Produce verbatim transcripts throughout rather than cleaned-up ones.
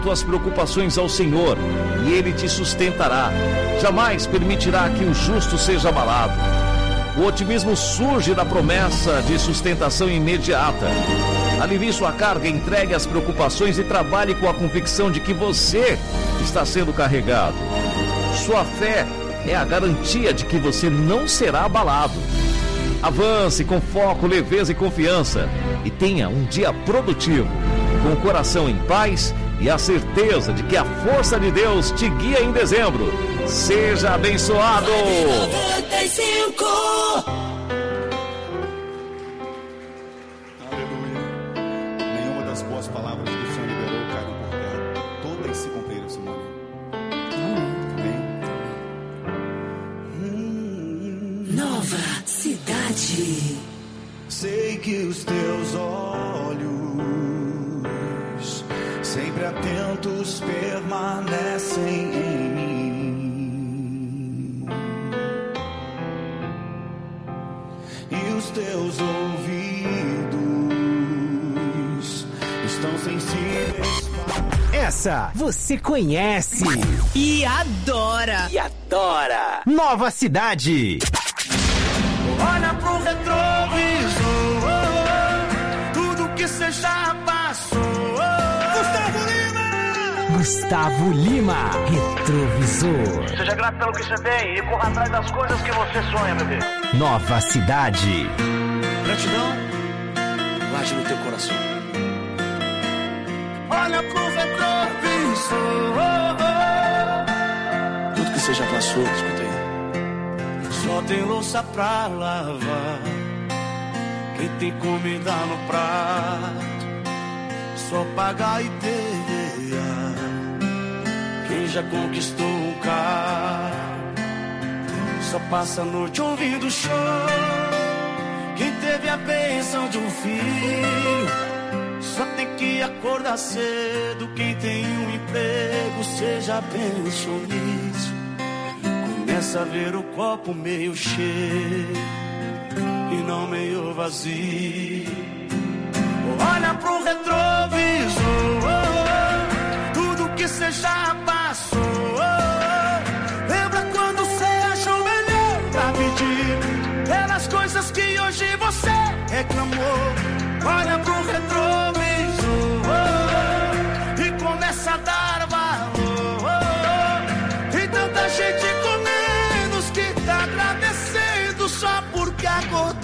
tuas preocupações ao Senhor e Ele te sustentará. Jamais permitirá que o justo seja abalado. O otimismo surge da promessa de sustentação imediata. Alivie sua carga, entregue as preocupações e trabalhe com a convicção de que você está sendo carregado. Sua fé é a garantia de que você não será abalado. Avance com foco, leveza e confiança e tenha um dia produtivo, com o coração em paz e a certeza de que a força de Deus te guia em dezembro. Seja abençoado! noventa e cinco. Aleluia. Nenhuma das boas palavras que o Senhor liberou caíram por terra. Todas se cumpriram, Simone. Amém. Nova Cidade. Sei que os teus olhos, sempre atentos, permanecem em mim, e os teus ouvidos estão sensíveis. Essa você conhece e adora. E adora. Nova Cidade. Olha pro retrovisor, tudo que cê já passou. Gustavo Lima! Gustavo Lima, Retrovisor. Seja grato pelo que você tem e corra atrás das coisas que você sonha, bebê. Nova Cidade. Gratidão, guarde no teu coração. Olha pro retrovisor, tudo que você já passou, escuta aí. Só tem louça pra lavar, quem tem comida no prato, só pagar e perder. Quem já conquistou um carro, só passa a noite ouvindo show. Quem teve a bênção de um filho, só tem que acordar cedo. Quem tem um emprego, seja pensou nisso. Começa a ver o copo meio cheio e não meio vazio. Olha pro retrovisor, tudo que cê já passou. Lembra quando cê achou melhor pra pedir pelas coisas que hoje você reclamou. Olha pro retrovisor e começa a dar valor. Tem tanta gente com menos que tá agradecendo só porque acordou.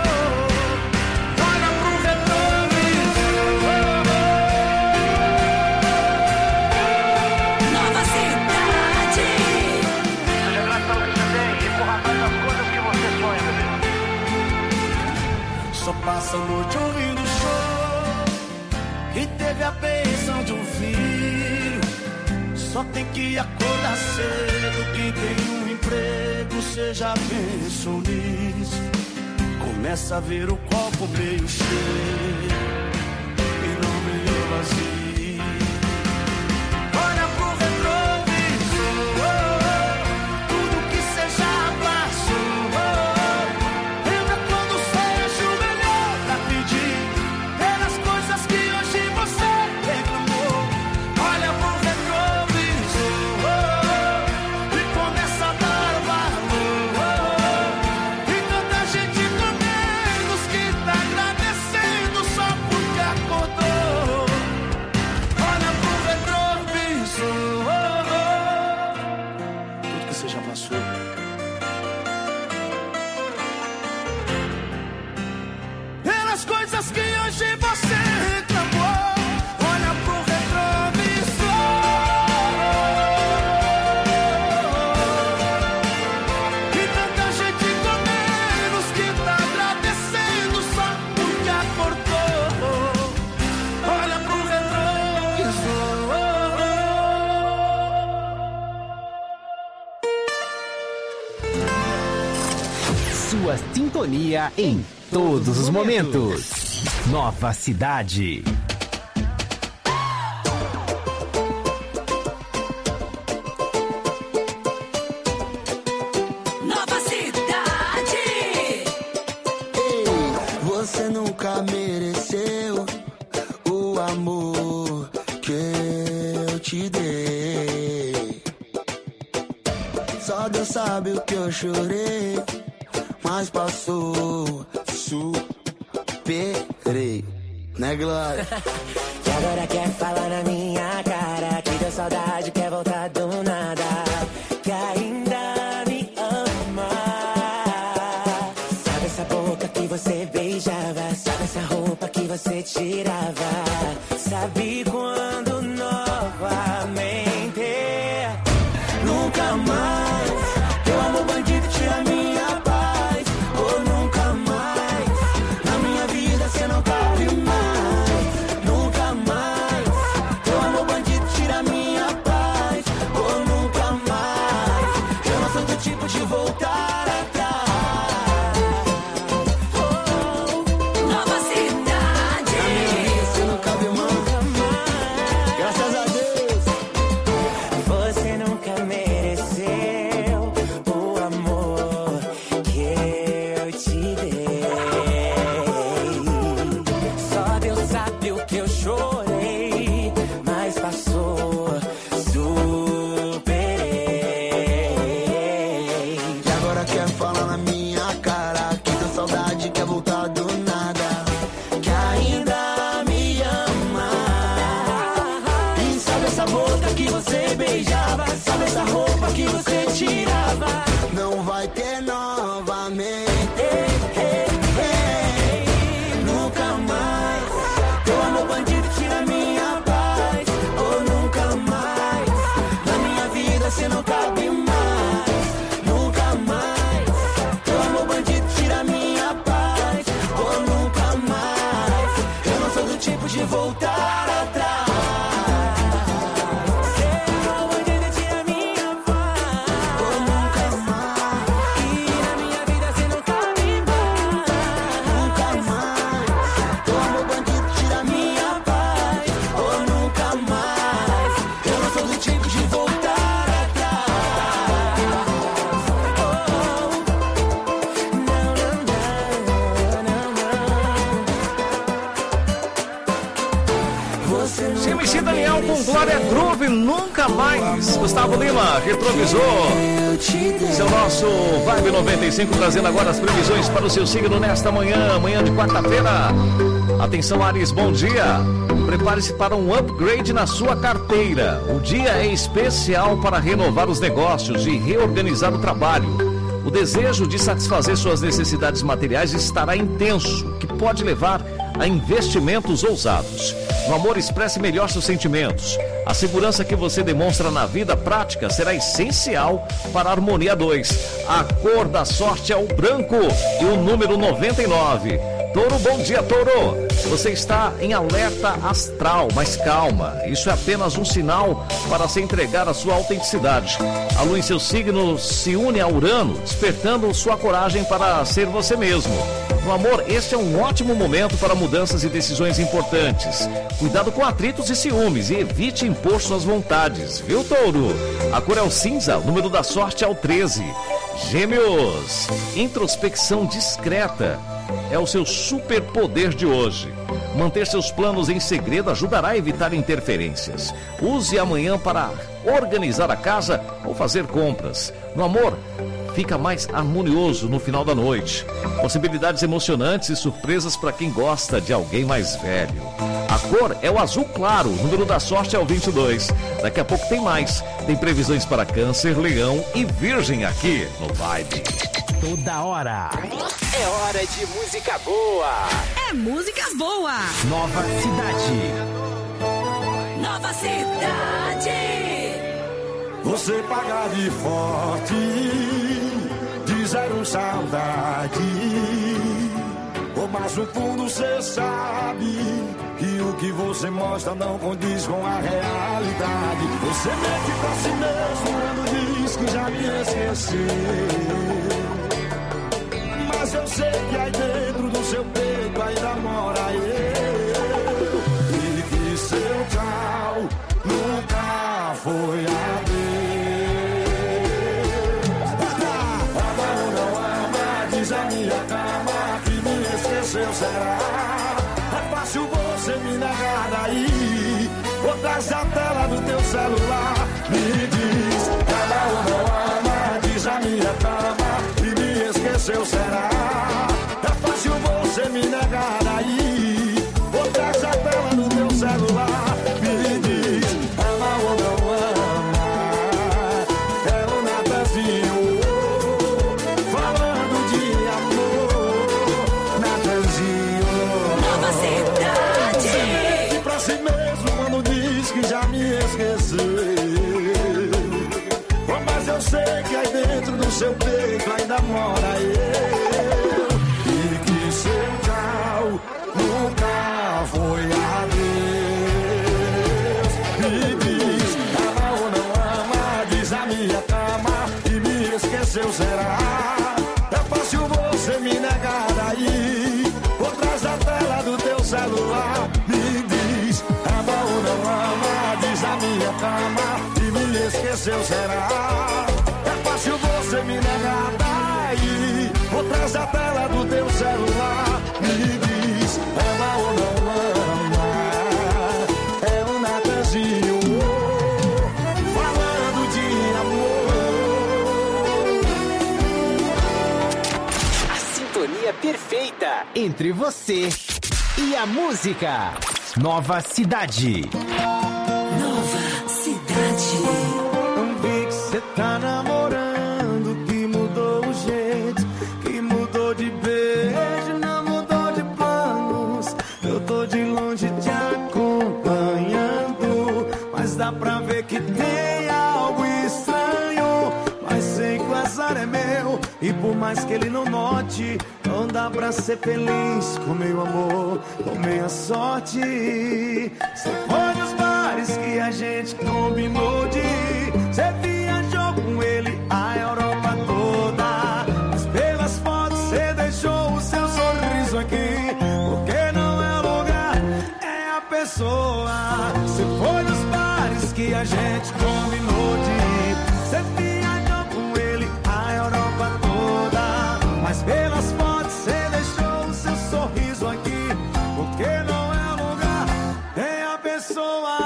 Olha pro retrovisor. Nova Cidade. Seja grato pelo que você tem e corra atrás das coisas que você sonha, bebê. Só passa a noite ouvindo show. Quem teve a bênção de um filho, só tem que acordar cedo. Quem tem um emprego, seja pensou nisso. Começa a ver o copo meio cheio e não meio vazio. Olha pro retrovisor, tudo que cê já passou. Lembra quando cê achou melhor pra pedir pelas coisas que hoje você reclamou. Olha pro retrovisor e começa a dar valor. E tanta gente com menos que tá agradecendo só porque acordou. Olha pro retrovisor, tudo que você já passou. Pelas coisas que hoje você reclamou. Olha pro retrovisor e tanta gente com menos que tá agradecendo só porque acordou. Olha pro retrovisor. Sua sintonia em todos os momentos. Nova Cidade. Nova Cidade. Ei, você nunca mereceu o amor que eu te dei. Só Deus sabe o que eu chorei, mas passou, superei, né, Glória? E agora quer falar na minha cara que deu saudade, quer voltar do nada, que ainda me ama. Sabe essa boca que você beijava, sabe essa roupa que você tirava, sabe quando novamente nunca mais teu amor bandido tira minha paz. Ou nunca mais na minha vida cê não cabe mais. Nunca mais teu amor bandido tira minha paz. Ou nunca mais eu não sou do tipo de voltar atrás. Oh, Nova cidade. na minha vida cê não cabe mais. Graças a Deus. Você nunca mereceu o amor que eu te dei. Só Deus sabe o que eu chorei, mas passou, superei. E agora quer falar na minha cara que deu saudade, quer voltar do nada, que ainda me ama. E sabe essa boca que você beijava, sabe essa roupa que você tirava, não vai ter novamente. Nunca mais teu amor bandido tira minha paz. Ou nunca mais na minha vida cê não cabe mais. Nunca mais teu amor bandido tira minha paz. Ou nunca mais eu não sou do tipo de voltar atrás. Seu amor bandido tira minha paz. Ou nunca mais e na minha vida cê não cabe mais. Nunca mais teu amor bandido tira minha paz. Ou nunca mais eu não sou do tipo de voltar atrás. Oh, não, não, não, não, não. Você C M C Daniel com Glória Groove, nunca mais. Gustavo Lima, retrovisor. eu te dei. Esse é o nosso Vibe noventa e cinco, trazendo agora as previsões para o seu signo nesta manhã, manhã de quarta-feira. Atenção, Ares, bom dia. Prepare-se para um upgrade na sua carteira. O dia é especial para renovar os negócios e reorganizar o trabalho. O desejo de satisfazer suas necessidades materiais estará intenso, o que pode levar a investimentos ousados. No amor, expresse melhor seus sentimentos. A segurança que você demonstra na vida prática será essencial para a harmonia dois. A cor da sorte é o branco e o número noventa e nove. Touro, bom dia, Touro. Você está em alerta astral, mas calma. Isso é apenas um sinal para se entregar à sua autenticidade. A lua em seu signo se une a Urano, despertando sua coragem para ser você mesmo. No amor, este é um ótimo momento para mudanças e decisões importantes. Cuidado com atritos e ciúmes e evite impor suas vontades, viu, Touro? A cor é o cinza, o número da sorte é o treze. Gêmeos, introspecção discreta é o seu superpoder de hoje. Manter seus planos em segredo ajudará a evitar interferências. Use amanhã para organizar a casa ou fazer compras. No amor, fica mais harmonioso no final da noite. Possibilidades emocionantes e surpresas para quem gosta de alguém mais velho. A cor é o azul claro, o número da sorte é o vinte e dois. Daqui a pouco tem mais. Tem previsões para Câncer, Leão e Virgem aqui no Vibe. Toda hora. É hora de música boa. É músicas boas. Nova Cidade. Nova cidade. Você paga de forte, de zero saudade. Oh, mas no fundo cê sabe que o que você mostra não condiz com a realidade. Você mente pra si mesmo quando diz que já me esqueceu. Mas eu sei que aí dentro do seu peito ainda mora eu. E que seu tchau nunca foi adeus. Ama ou não ama, diz a minha cama que me esqueceu, será? É fácil você me negar daí. Outra traz a tela do teu celular. Me diz, ama ou não ama, diz a minha cama e me esqueceu, será? É fácil você me negar aí. Ou traz a tela do teu celular. Me diz, ama ou não ama. É o Natanzinho falando de amor. Natanzinho. Nova Cidade. Pra si mesmo quando diz que já me esqueceu. Mas eu sei que aí dentro do seu peito ainda mora eu. E que seu tchau nunca foi adeus. Me diz, ama ou não ama, diz a minha cama e me esqueceu, será? É fácil você me negar aí. Por trás da tela do teu celular. Me diz, ama ou não ama, diz a minha cama e me esqueceu, será? É fácil você me negar daí. Por trás da tela do teu celular. Me diz, ama ou não ama. É o Natanzinho falando de amor. A sintonia perfeita entre você e a música. Nova Cidade. Nova Cidade. Não vi que cê tá namorando, que mudou o jeito, que mudou de beijo, não mudou de planos. Eu tô de longe te acompanhando, mas dá pra ver que tem algo estranho. Mas sei que o azar é meu, e por mais que ele não note, não dá pra ser feliz com meu amor, com minha sorte. Cê foi nos bares que a gente combinou de ir. Cê viajou com ele a Europa toda, mas pelas fotos cê deixou o seu sorriso aqui. Porque não é o lugar, é a pessoa. Cê foi nos bares que a gente combinou de ir. Cê viajou com ele a Europa toda, mas pelas fotos cê deixou o seu sorriso aqui. Porque não é o lugar, é a pessoa.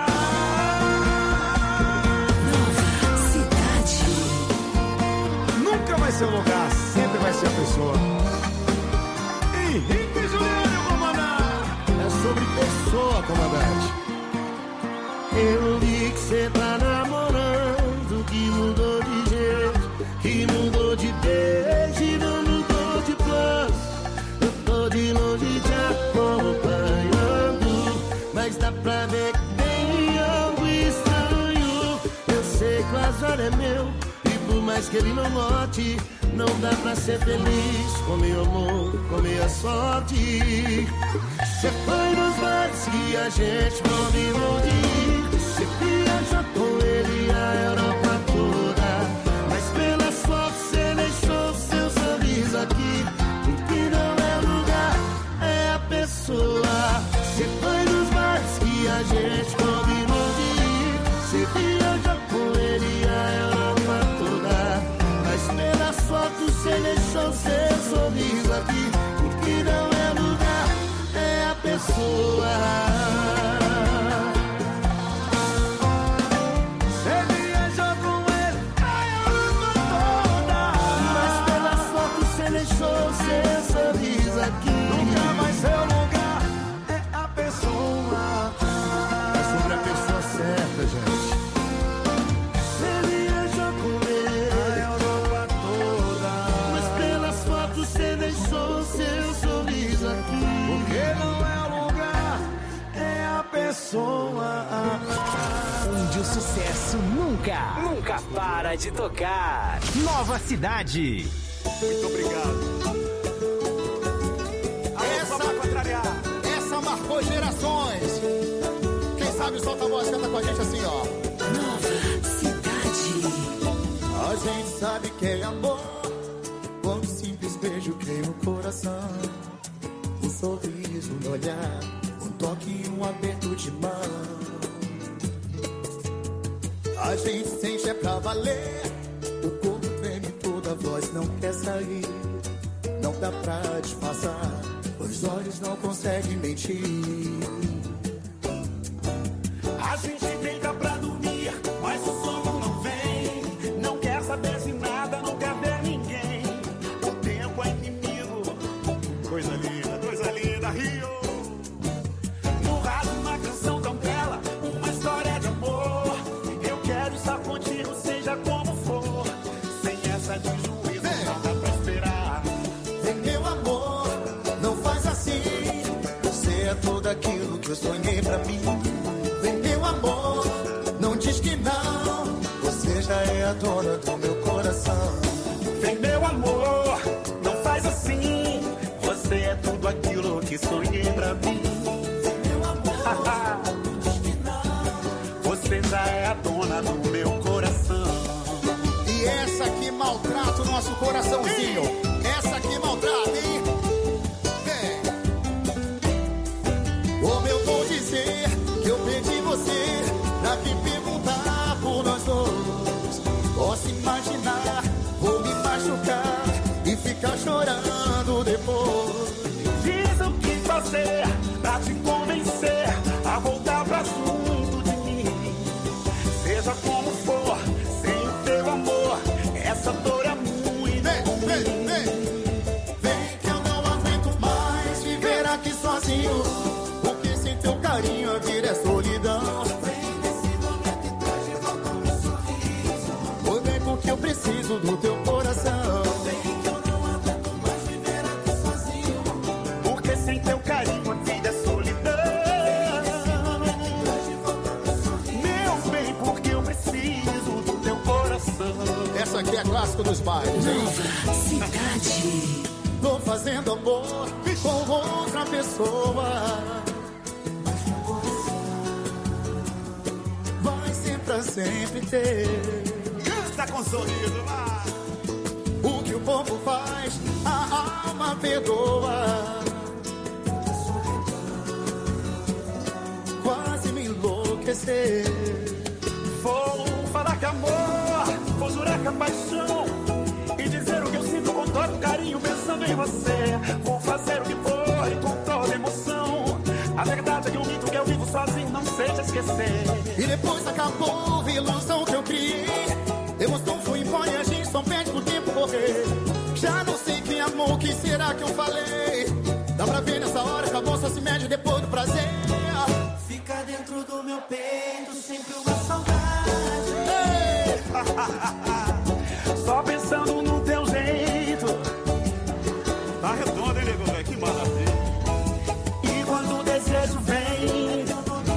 Nova Cidade. Nunca vai ser o lugar, sempre vai ser a pessoa. Henrique Juliano, comandante. É sobre pessoa, comandante. Eu vi que cê tá namorando, que mudou de jeito, que mudou de beijo e não mudou de planos. Eu tô de longe te acompanhando, mas dá pra ver que tem algo estranho. Eu sei que o azar é meu, e por mais que ele não note, não dá pra ser feliz com meu amor, com minha sorte. Cê foi nos bares que a gente combinou de ir. Cê viajou com ele a Europa toda, mas pelas fotos cê deixou seu sorriso aqui. O que não é lugar, é a pessoa. Cê foi nos bares que a gente combinou de ir. Cê viajou com ele a Europa toda, mas pelas fotos cê deixou seu sorriso aqui. O que não é lugar, é a pessoa. Cê viajou com ele a Europa toda, mas pelas fotos cê deixou seu sorriso aqui. Nunca vai ser o lugar, é a pessoa. É sobre a pessoa certa, gente. Cê viajou com ele a Europa toda, mas pelas fotos cê deixou seu sorriso aqui. Porque não é o lugar, é a pessoa. Onde o sucesso nunca, nunca para de tocar. Nova Cidade. Muito obrigado. Essa, essa marcou gerações. Quem sabe solta a voz, canta com a gente assim, ó. Nova Cidade. A gente sabe que é amor quando um simples beijo queima o coração. Um sorriso no olhar, um toque e um aperto de mão. A gente sente é pra valer. O corpo treme, toda a voz não quer sair. Não dá pra disfarçar, os olhos não conseguem mentir. A mim. Vem, meu amor, não diz que não. Você já é a dona do meu coração. Vem, meu amor, não faz assim. Você é tudo aquilo que sonhei pra mim. Vem, meu amor, não diz que não. Você já é a dona do meu coração. E essa que maltrata o nosso coraçãozinho. Essa que maltrata, hein? Como eu vou dizer que eu perdi você pra me perguntar por nós dois? Posso imaginar, vou me machucar e ficar chorando depois. Diz o que fazer pra te convencer a voltar pra junto de mim. Seja como for, sem o teu amor, essa dor é muito Vem, vem, vem. Vem que eu não aguento mais viver aqui sozinho. Teu carinho, a vida é solidão. Vem nesse momento e traz de volta o meu sorriso. Foi bem porque eu preciso do teu coração. Vem que eu não aguento mais viver aqui sozinho. Porque sem teu carinho a vida é solidão. Traz de volta o meu sorriso. Meu bem, porque eu preciso do teu coração. Essa aqui é clássico dos bailes, hein? Nova Cidade. Tô fazendo amor com outra pessoa. Pra sempre ter. Canta com sorriso lá. O que o povo faz, a alma perdoa. Quase me enlouquecer. Vou falar que amor, vou jurar que é paixão e dizer o que eu sinto com todo carinho pensando em você. Vou fazer o que for e com toda emoção. A verdade é que o mito que eu vivo sozinho não sei te esquecer. E depois acabou a ilusão que eu criei. Emoção foi embora e a gente só perde pro tempo correr. Já não sei quem amou, o que será que eu falei? Dá pra ver nessa hora que a moça se mede depois do prazer. Fica dentro do meu peito sempre uma saudade. Só pensando no teu jeito. Tá redondo, hein, nego, velho? Que maravilha. E quando o desejo vem,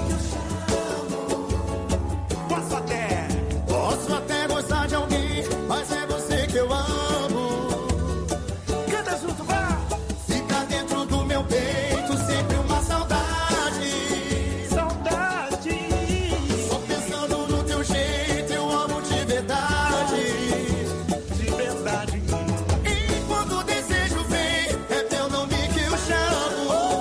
posso até, posso até gostar de alguém, mas é você que eu amo. Canta junto, vá. Fica dentro do meu peito sempre uma saudade. Saudade. Só pensando no teu jeito, eu amo de verdade. De verdade. E quando o desejo vem, é teu nome que eu chamo.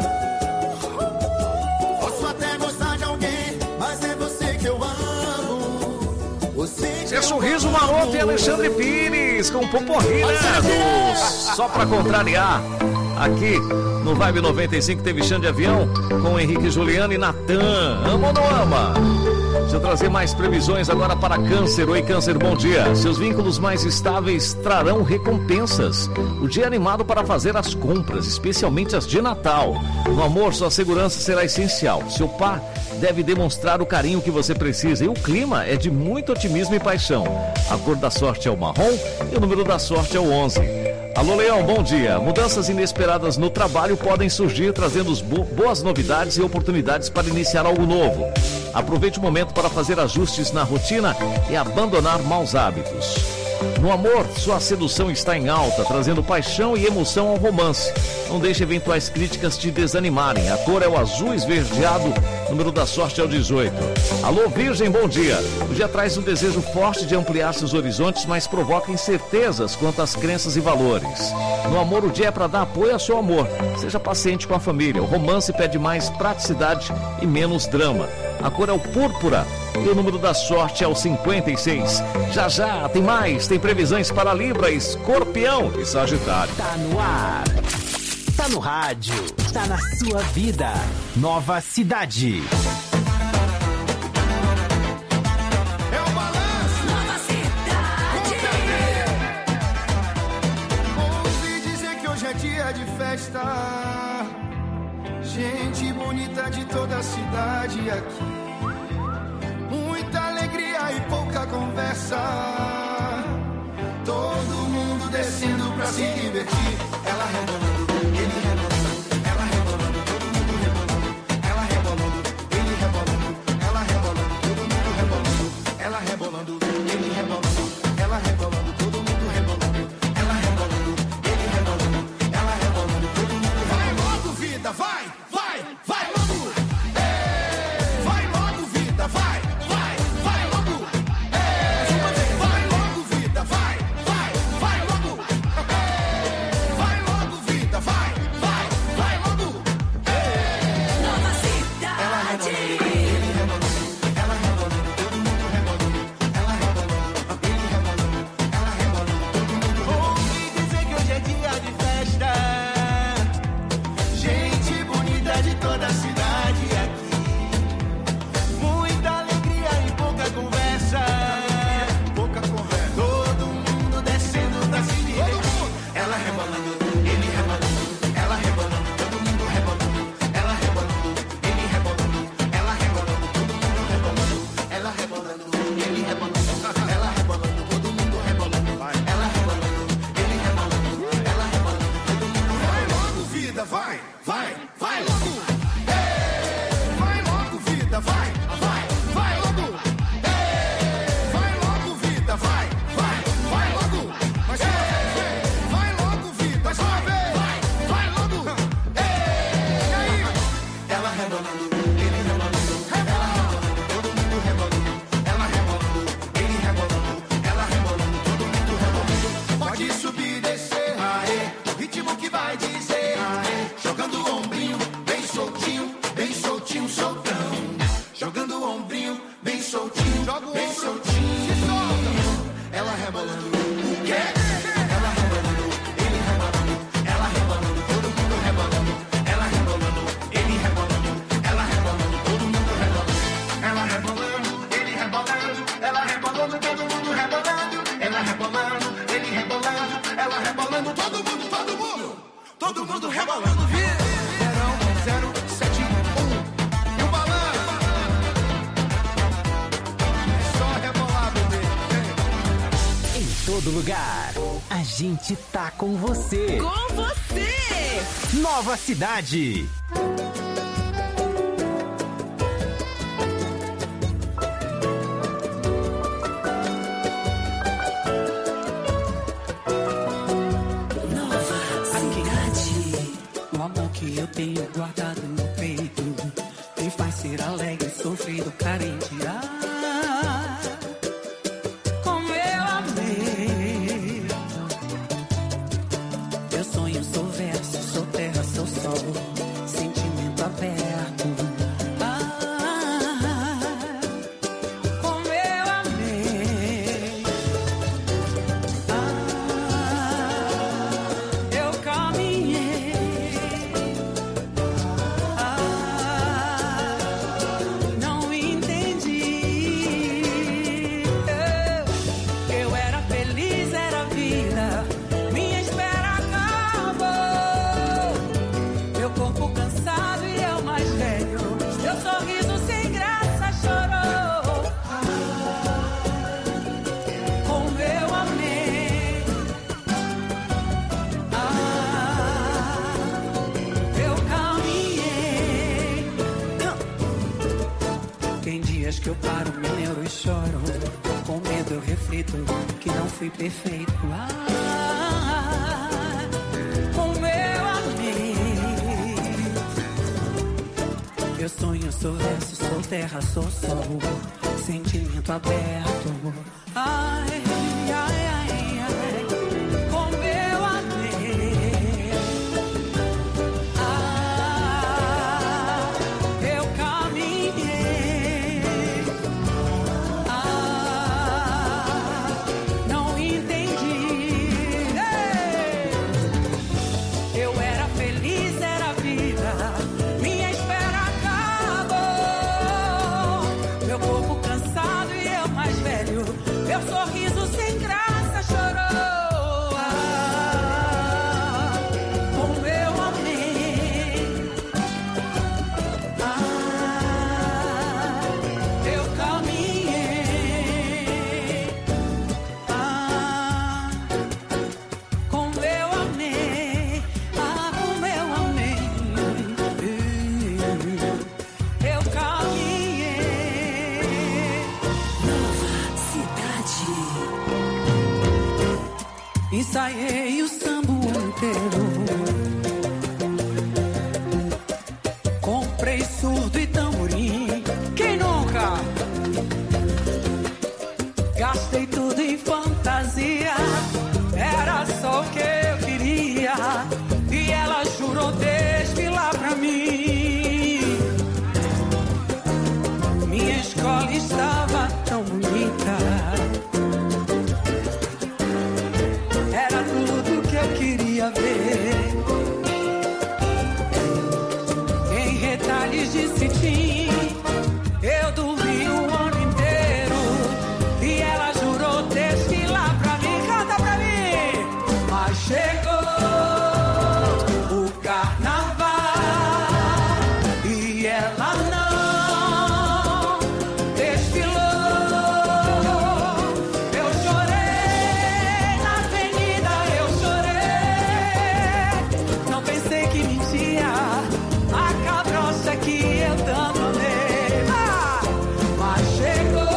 Posso até gostar de alguém, mas é você que eu amo. Você que É Sorriso Maroto e Alexandre Pires com Poporri, né? Do... Só pra contrariar. Aqui no Vibe noventa e cinco teve Xande Avião com Henrique Juliano e Natan. Ama ou não ama? Deixa eu trazer mais previsões agora para Câncer. Oi, Câncer, bom dia. Seus vínculos mais estáveis trarão recompensas. O dia é animado para fazer as compras, especialmente as de Natal. No amor, sua segurança será essencial. Seu par deve demonstrar o carinho que você precisa. E o clima é de muito otimismo e paixão. A cor da sorte é o marrom e o número da sorte é o onze. Alô, Leão, bom dia. Mudanças inesperadas no trabalho podem surgir, trazendo bo- boas novidades e oportunidades para iniciar algo novo. Aproveite o momento para fazer ajustes na rotina e abandonar maus hábitos. No amor, sua sedução está em alta, trazendo paixão e emoção ao romance. Não deixe eventuais críticas te desanimarem. A cor é o azul esverdeado, número da sorte é o dezoito. Alô, Virgem, bom dia. O dia traz um desejo forte de ampliar seus horizontes, mas provoca incertezas quanto às crenças e valores. No amor, o dia é para dar apoio ao seu amor. Seja paciente com a família. O romance pede mais praticidade e menos drama. A cor é o púrpura e o número da sorte é o cinquenta e seis. Já já tem mais, tem previsões para Libra, Escorpião e Sagitário. Tá no ar, tá no rádio, tá na sua vida. Nova Cidade. é o balanço. Nova Cidade. Ouvi dizer que hoje é dia de festa. Gente bonita de toda a cidade aqui. Muita alegria e pouca conversa. Todo mundo descendo pra se divertir. Ela rebolando, ele rebolando. Ela rebolando, todo mundo rebolando. Ela rebolando, rebolando, todo mundo rebolando. Ela rebolando, ele rebolando, ela rebolando, todo mundo, todo mundo, todo mundo rebolando. Verão zero sete um e o balanço. É só rebolar, bebê. Em todo lugar, a gente tá com você. Com você! Nova Cidade. Que eu tenho guardado no peito me faz ser alegre, sofrido, carente. Ah, como eu amei. Eu sonho, sou verso, sou terra, sou sol, sentimento aberto. Ah, como eu amei. Ah, eu caminhei. Que eu paro, me lembro e choro. Com medo eu reflito que não fui perfeito. Ah, como eu amei. Eu sonho, sou verso, sou terra, sou sol, sentimento aberto. Ai, ai, ai, ai, como eu amei. Ah, eu caminhei. Sorriso sem graça chorou. Ah, como eu amei. Ah, eu caminhei. Ah, como eu amei. Ah, como eu amei. Eu caminhei. Nova Cidade. Ensaiei o samba inteiro. Comprei surdo e tamborim. Quem nunca? Gastei tudo em fantasia. Era só o que eu queria. E ela jurou desfilar pra mim. Minha escola estava tão bonita. Era tudo que eu queria ver. Em retalhos de cetim, eu dormi o ano inteiro. E ela jurou desfilar pra mim. Canta pra mim! Mas chegou o carnaval e ela não desfilou. Eu chorei na avenida, eu chorei. Não pensei que mentia a cabrocha que eu tanto amei. Ah, mas chegou,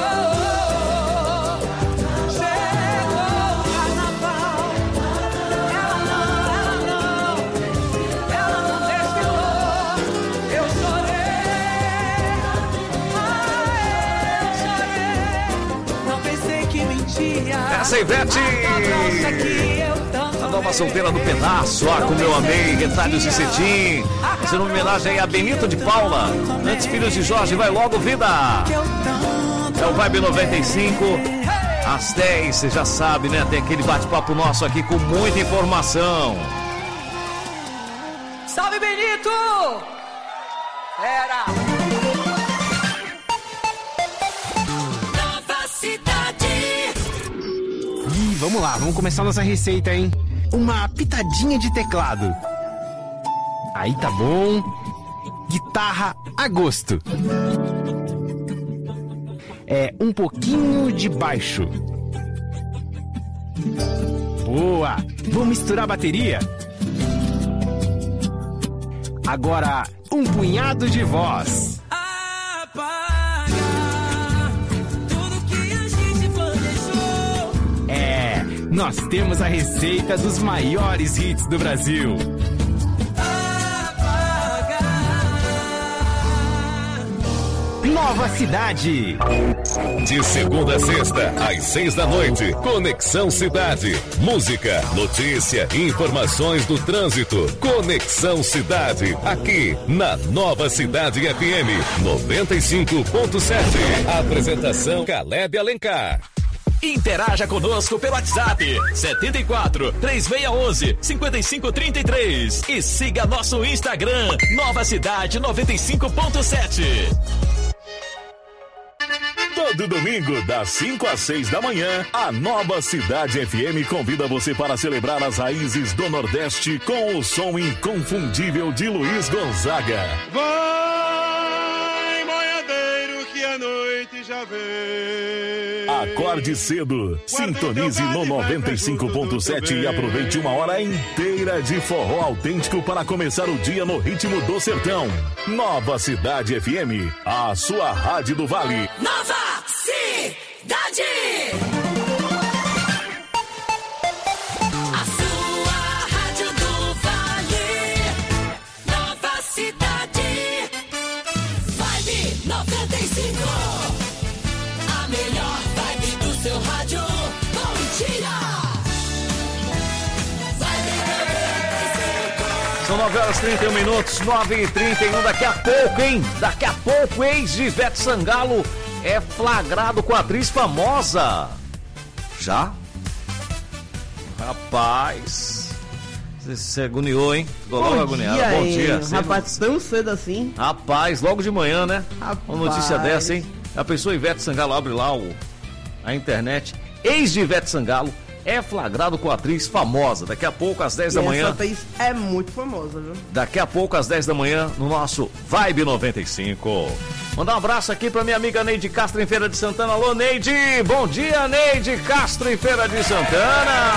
chegou o carnaval. Ela não, ela não, ela não desfilou. Eu chorei, ah, eu chorei. Não pensei que mentia. Essa é Ivete! A cabrocha que eu tanto A nova amei. solteira do pedaço, ah, como eu amei, retalhos de cetim. Fazendo uma homenagem aí a Benito de Paula. Antes, filhos de Jorge, vai logo, vida! Que eu tanto É o Vibe noventa e cinco, às dez, você já sabe, né? Tem aquele bate-papo nosso aqui com muita informação. Salve, Benito! Era! Nova Cidade. vamos lá, vamos começar nossa receita, hein? Uma pitadinha de teclado. Aí tá bom. Guitarra a gosto. É um pouquinho de baixo. Boa! Vamos misturar a bateria? Agora, um punhado de voz. Apaga tudo que a gente planejou. É, nós temos a receita dos maiores hits do Brasil. Apaga. Nova Cidade. De segunda a sexta, às seis da noite, Conexão Cidade. Música, notícia, informações do trânsito. Conexão Cidade, aqui na Nova Cidade F M noventa e cinco ponto sete. Apresentação Caleb Alencar. Interaja conosco pelo WhatsApp setenta e quatro, três seis um um, cinco cinco três três e siga nosso Instagram Nova Cidade noventa e cinco ponto sete. Todo domingo, das cinco às seis da manhã, a Nova Cidade F M convida você para celebrar as raízes do Nordeste com o som inconfundível de Luiz Gonzaga. Vai, boiadeiro, que a noite já vem. Acorde cedo, sintonize no noventa e cinco ponto sete e aproveite uma hora inteira de forró autêntico para começar o dia no ritmo do sertão. Nova Cidade F M, a sua rádio do Vale. Nova Cidade. A sua rádio do Vale. Nova Cidade. Vibe noventa e cinco. A melhor vibe do seu rádio. Bom dia. Vibe noventa e cinco. São nove horas e trinta e um minutos, nove e trinta e um. Daqui a pouco, hein? Daqui a pouco, ex de Ivete Sangalo é flagrado com a atriz famosa. Já? Rapaz, você se agoniou, hein? Ficou logo agoniado. Bom dia. Rapaz, tão cedo assim. Rapaz, logo de manhã, né? Rapaz. Uma notícia dessa, hein? A pessoa Ivete Sangalo abre lá o, a internet. Ex de Ivete Sangalo é flagrado com a atriz famosa. Daqui a pouco, às dez da manhã. Essa atriz é muito famosa, viu? Daqui a pouco, às dez da manhã, no nosso Vibe noventa e cinco. Mandar um abraço aqui pra minha amiga Neide Castro em Feira de Santana. Alô, Neide! Bom dia, Neide Castro em Feira de Santana!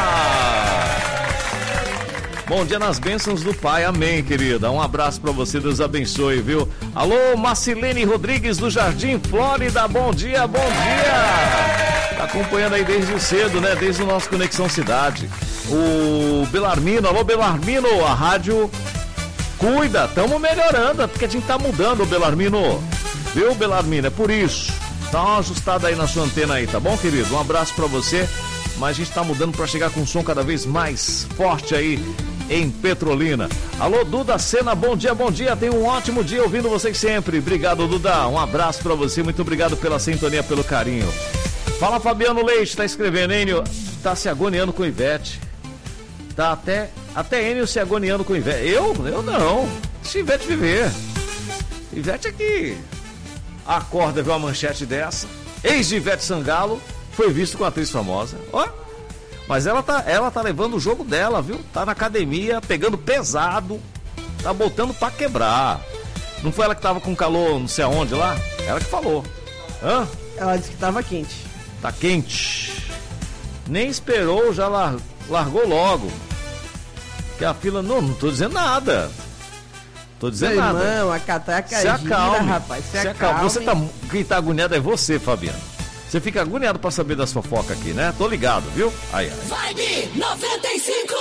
Bom dia nas bênçãos do Pai, amém, querida. Um abraço pra você, Deus abençoe, viu? Alô, Marcilene Rodrigues do Jardim Flórida, bom dia, bom dia! Tá acompanhando aí desde cedo, né? Desde o nosso Conexão Cidade. O Belarmino, alô, Belarmino, a rádio cuida, tamo melhorando, porque a gente tá mudando, Belarmino. Viu, Belarmino? É por isso. Dá uma ajustada aí na sua antena aí, tá bom, querido? Um abraço pra você. Mas a gente tá mudando pra chegar com um som cada vez mais forte aí em Petrolina. Alô, Duda Sena, bom dia, bom dia. Tenha um ótimo dia ouvindo vocês sempre. Obrigado, Duda. Um abraço pra você. Muito obrigado pela sintonia, pelo carinho. Fala, Fabiano Leite, tá escrevendo, Enio. Tá se agoniando com Ivete. Tá até, até Enio se agoniando com Ivete. Eu? Eu não. Deixa Ivete viver. Ivete aqui. Acorda, viu uma manchete dessa. Ex de Ivete Sangalo foi visto com a atriz famosa. Ó. Mas ela tá, ela tá levando o jogo dela, viu? Tá na academia, pegando pesado. Tá botando pra quebrar. Não foi ela que tava com calor não sei aonde lá? Ela que falou. Hã? Ela disse que tava quente. Tá quente. Nem esperou, já lar, largou logo. Que a fila... Não, não tô dizendo nada. Tô dizendo Meu nada. Não, a catraca se acalme, rapaz. Se, se acalme. acalme. Você tá, quem tá agoniado é você, Fabiano. Você fica agoniado pra saber das fofocas aqui, né? Tô ligado, viu? Aí, aí. Vibe noventa e cinco.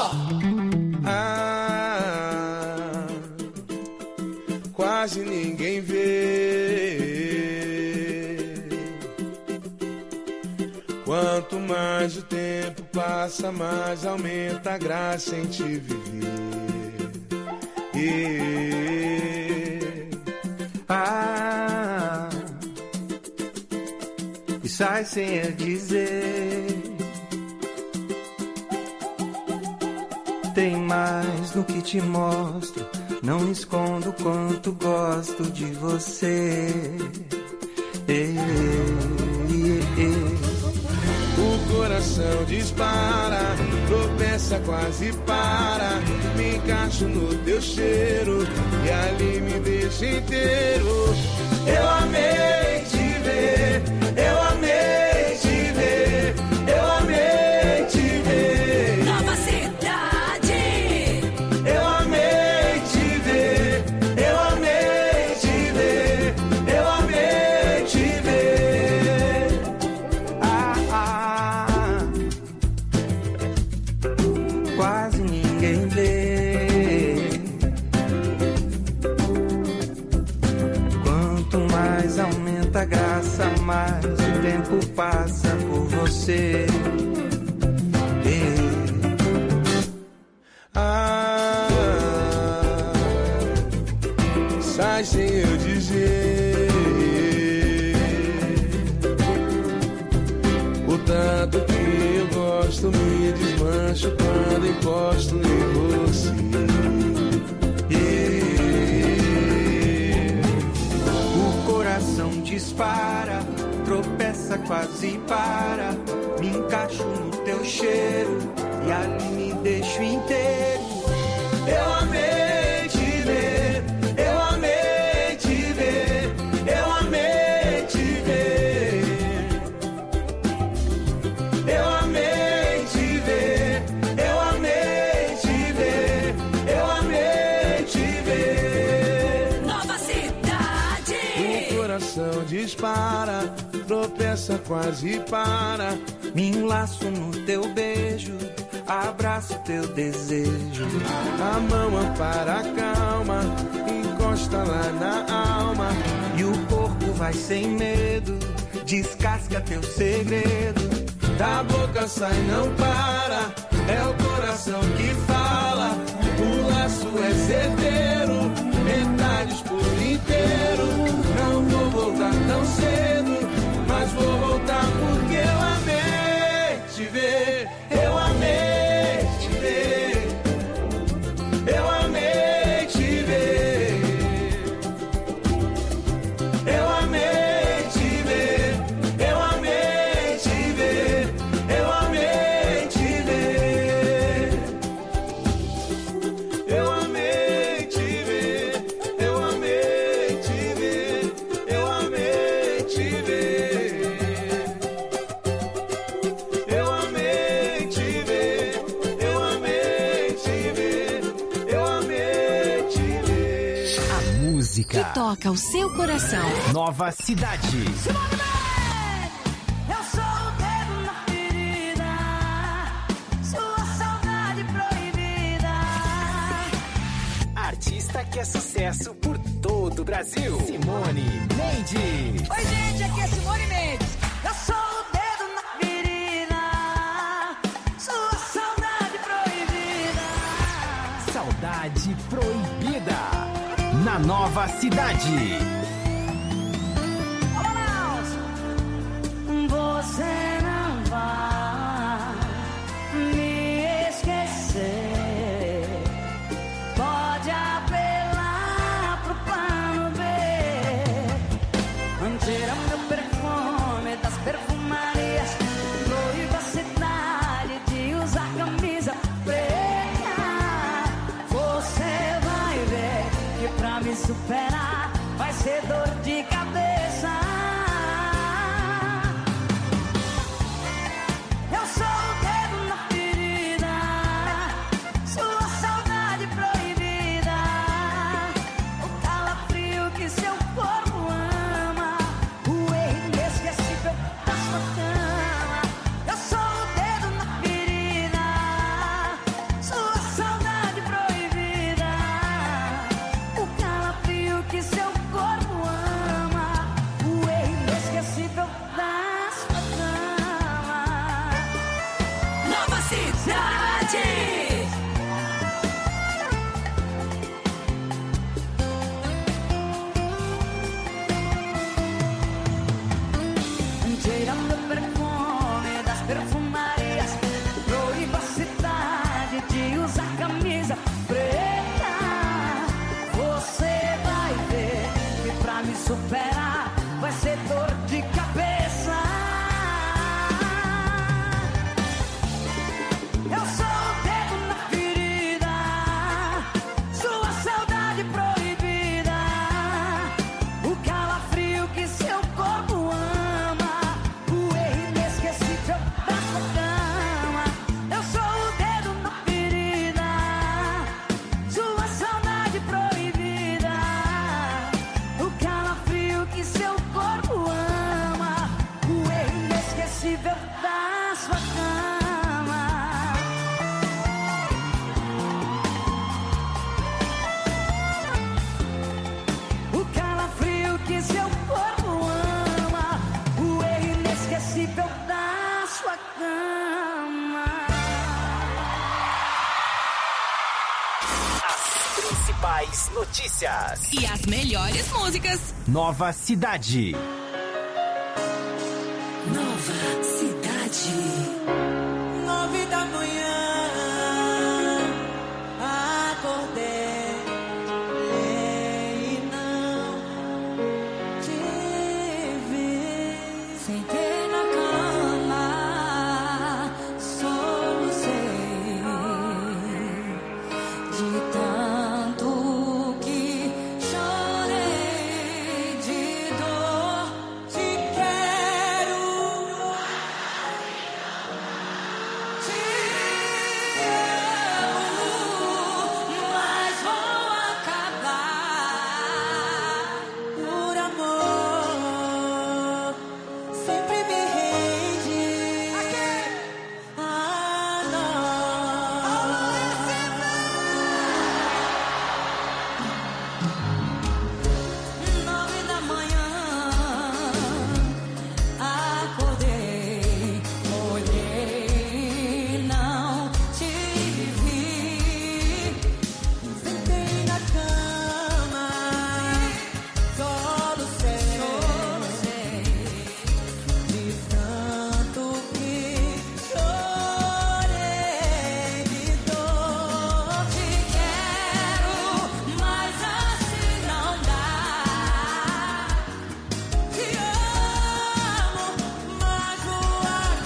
Ah, quase ninguém vê. Quanto mais o tempo passa, mais aumenta a graça em te viver. E, ah, e sai sem a dizer. Tem mais no que te mostro, não escondo o quanto gosto de você. E, e, e, o coração coração dispara, tropeça, quase para. Me encaixo no teu cheiro e ali me deixa inteiro. Eu amei te ver, eu amei te ver, eu amei te ver. Nova Cidade. Eu amei te ver, eu amei te ver, eu amei te ver. Ah, ah, quase ninguém vê. Quanto mais aumenta a graça, mais o tempo passa por você. Ah, sai sem eu dizer o tanto que eu gosto, me desmancho quando encosto em você. O coração dispara, tropeça, quase para. Me encaixo no teu cheiro e ali me deixo inteiro. Eu amei te ver, eu amei te ver, eu amei te ver. Eu amei te ver, eu amei te ver, eu amei te ver. Nova Cidade. O coração dispara, tropeça, quase para. Me enlaço no teu beijo, abraço teu desejo. A mão ampara a calma, encosta lá na alma. E o corpo vai sem medo, descasca teu segredo. Da boca sai, não para, é o coração que fala. O laço é certeiro, metades por inteiro. Não vou voltar tão cedo, mas vou voltar porque eu amei te ver. Eu amei te ver, eu amei te ver, eu amei te ver, eu amei te ver, eu amei te ver, eu amei te ver, eu amei te ver, eu amei te ver. Eu amei te ver, eu amei te ver, eu amei te ver. A música Que toca o seu coração. Nova Cidade. Eu sou o dedo na ferida, sua saudade proibida. Artista que é sucesso por todo o Brasil. Simone Mendes. Oi, gente, aqui é Simone Mendes. Eu sou o dedo na ferida, sua saudade proibida. Saudade Proibida. Na Nova Cidade. Você não vai me esquecer. Pode apelar pro plano B. Tira meu perfume das perfumarias. Proíba a cidade de usar camisa preta. Você vai ver que pra me superar vai ser dor de cabeça. Eu sou o dedo na ferida, sua saudade proibida. O calafrio que seu corpo ama, o erro inesquecível da sua cama. Eu sou o dedo na ferida, sua saudade proibida. O calafrio que seu corpo ama, o erro inesquecível da sua cama. Nova Cidade. Tira meu perfume das perfumarias. Proíba a cidade de usar camisa preta. Você vai ver que pra me superar vai ser dor de cabeça. inesquecível da sua cama. O calafrio que seu corpo ama, o erro inesquecível da sua cama. As principais notícias e as melhores músicas. Nova Cidade. Nova Cidade. Nove da manhã, acordei e não te vi. Sentei na cama, solucei de tanto que chorei de dor. Te quero, te amo, mas vou acabar por amor. Sempre me rende a nós. Nove da manhã, acordei, olhei, não te vi. Sentei na cama, solucei de tanto que chorei de dor. Te quero, mas assim não dá. Te amo, mas vou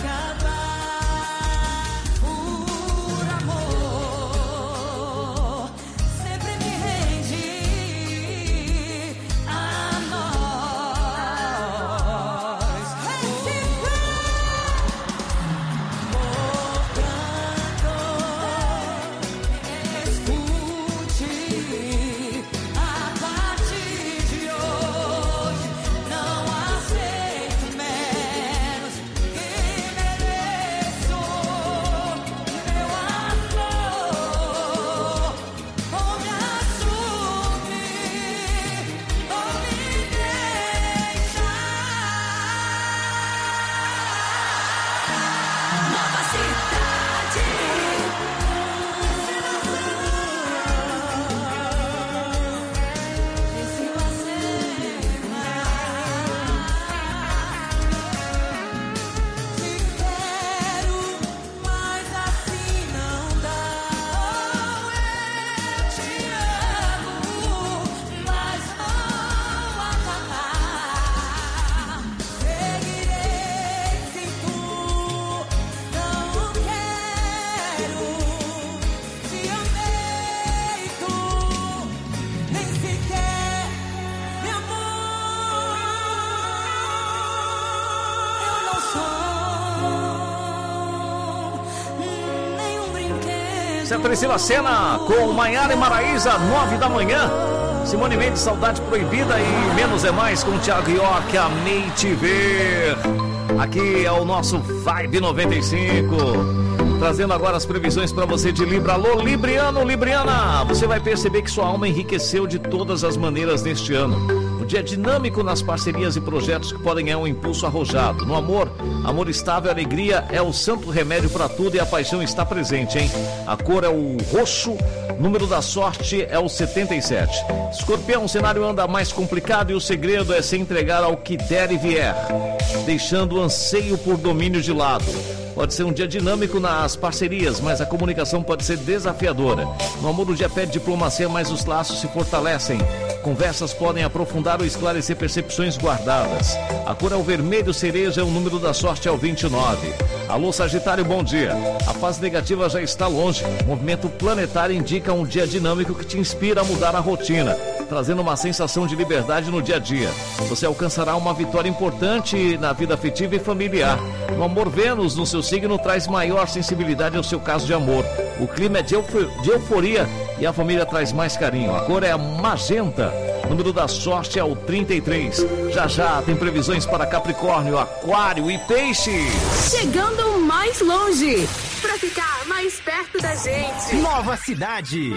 acabar Por amor, sempre me rende a nós. Escute, a partir de hoje não aceito menos que mereço. Meu amor, ou me assume ou me deixa. Nova cidade. E se você te quero, mas assim não dá. Eu te amo, mas vou acabar. Seguirei se tu não quero. Te amei, tu nem sequer me amou. Eu não sou nenhum brinquedo. Essa é a Priscila Senna com Maiara e Maraísa, nove da manhã. Simone Mendes, Saudade Proibida e Menos é Mais com Thiago York, Amei Te Ver. Aqui é o nosso Vibe noventa e cinco. Trazendo agora as previsões para você de Libra. Alô, Libriano, Libriana, você vai perceber que sua alma enriqueceu de todas as maneiras neste ano. O dia é dinâmico nas parcerias e projetos que podem ganhar um impulso arrojado. No amor, amor estável, alegria é o santo remédio para tudo e a paixão está presente, hein? A cor é o roxo, número da sorte é o setenta e sete. Escorpião, o cenário anda mais complicado e o segredo é se entregar ao que der e vier, deixando o anseio por domínio de lado. Pode ser um dia dinâmico nas parcerias, mas a comunicação pode ser desafiadora. No amor, o dia pede diplomacia, mas os laços se fortalecem. Conversas podem aprofundar ou esclarecer percepções guardadas. A cor é o vermelho cereja, o número da sorte é o vinte e nove. Alô, Sagitário, bom dia. A fase negativa já está longe. O movimento planetário indica um dia dinâmico que te inspira a mudar a rotina, trazendo uma sensação de liberdade no dia a dia. Você alcançará uma vitória importante na vida afetiva e familiar. No amor, Vênus, no seu signo, traz maior sensibilidade ao seu caso de amor. O clima é de, eufor- de euforia e a família traz mais carinho. A cor é a magenta. O número da sorte é o trinta e três. Já já tem previsões para Capricórnio, Aquário e Peixes. Chegando mais longe, para ficar mais perto da gente. Nova Cidade.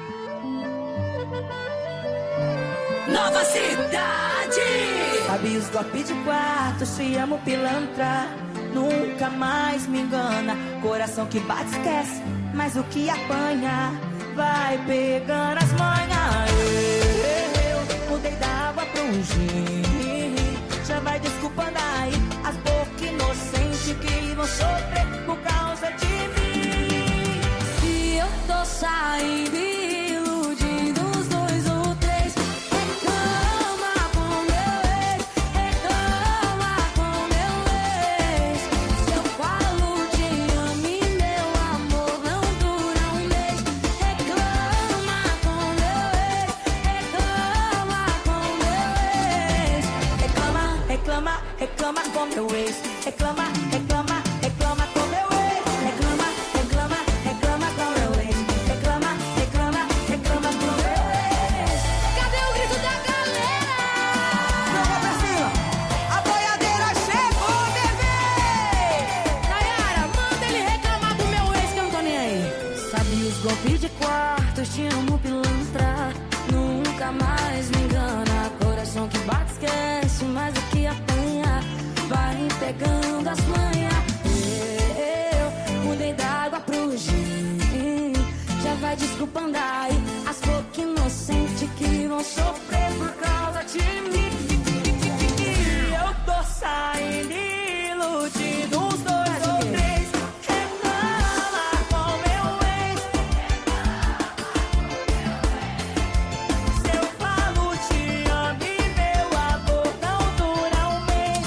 Nova Cidade. Sabe os golpes de quarto, te amo pilantra. Nunca mais me engana. Coração que bate esquece, mas o que apanha vai pegando as manhas. Eu mudei da água pro gin. Já vai desculpando aí as bocas inocentes que vão sofrer por causa de mim. E eu tô saindo iludindo os dois ou três. Reclama com meu ex, reclama com meu ex. Se eu falo te amo e meu amor não dura um mês. Reclama com meu ex, reclama com meu ex. Reclama, reclama, reclama com meu ex. Reclama, reclama, reclama com meu ex. Reclama, reclama, reclama com meu ex. Reclama, reclama, reclama com meu ex. Cadê o grito da galera? Joga pra cima. A boiadeira chegou, bebê. Nayara, manda ele reclamar do meu ex que eu não tô nem aí. Sabe os golpes de quarto, te amo pilantra. Nunca mais me engana. Coração que bate esquece, mas o que apanha vai pegando as manhas. Eu mudei da água pro gin. Já vai desculpando aí as bocas inocentes que vão sofrer por causa de mim. Eu tô saindo iludindo os dois ou três. Reclama com meu ex. Se eu falo te amo e meu amor não dura um mês.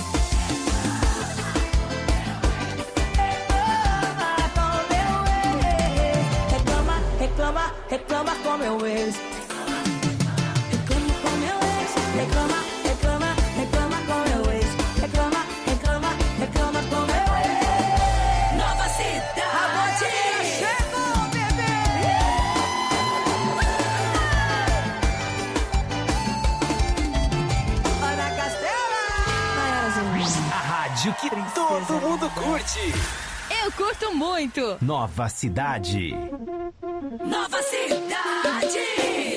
Reclama, reclama com meu ex. Reclama com meu ex. Reclama, reclama, reclama com meu ex. Reclama, reclama, reclama com meu ex. Nova Cidade. Chegou, bebê. Ana Castela. A rádio que todo mundo curte. Eu curto muito. Nova Cidade. Nova Cidade.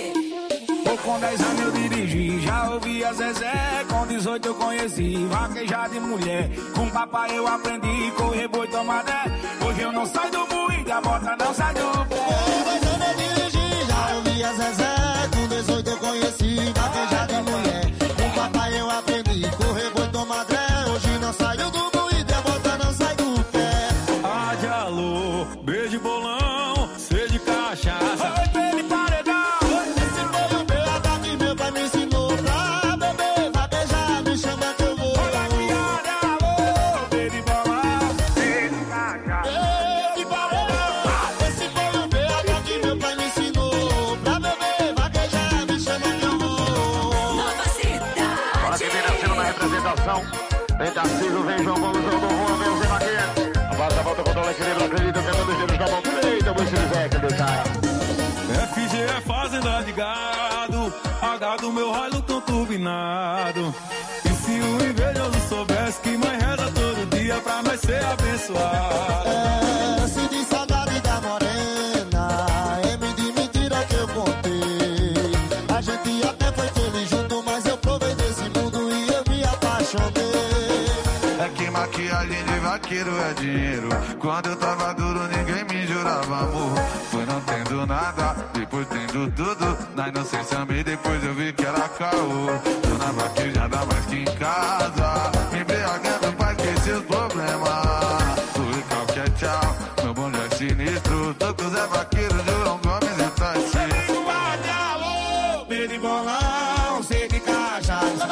Eu com dez anos eu dirigi, já ouvi a Zezé. Com dezoito eu conheci vaquejar de mulher. Com papai eu aprendi correr boi tomadé. Hoje eu não saio do moído, a bota não sai do pé. Com dez anos eu dirigi, já ouvi a Zezé. Com dezoito eu conheci vaquejar de mulher. Com papai eu aprendi correr boi tomadé. Hoje não saio do moído, a bota não sai do pé. Ah, de alô, beijo bolão, sede cachaça. Oi, pele paredão. Esse foi o B H que meu pai me ensinou pra beber, vaquejar, me chama que eu vou. Olha aqui, olha, alô, beijo bolão, sede cachaça. Ei, paredão. Esse foi o B H que meu pai me ensinou pra beber, vaquejar, me chama que eu vou. Nova Cidade. Bora que vem nascendo na representação. Vem Tarcísio, vem João, vamos ao do Rua, vem o Zé Maquete. A base da volta, controla, equilíbrio, acredita, tendo dos dedos da mão direita, o Zé, que deixar. F G é fazenda de gado, H do meu Hilux turbinado. E se o invejoso soubesse que mãe reza todo dia pra nós ser abençoado. É, se de saudade da morena, M de mentira que eu contei. A gente até foi feliz junto, mas eu provei desse mundo e eu me apaixonei. É que maquiagem de vaqueiro é dinheiro. Quando eu tava duro ninguém me jurava amor. Foi não tendo nada, depois tendo tudo. Na inocência amei, depois eu vi que era caô. Tô na vaquejada mais que em casa, me embriagando pra esquecer os problemas. Fui qualquer tchau, meu bonde é sinistro. Tô com o Zé Vaqueiro, João Gomes e Tassi. Amigo, vai de alô, beijo bolão, sede cachaça.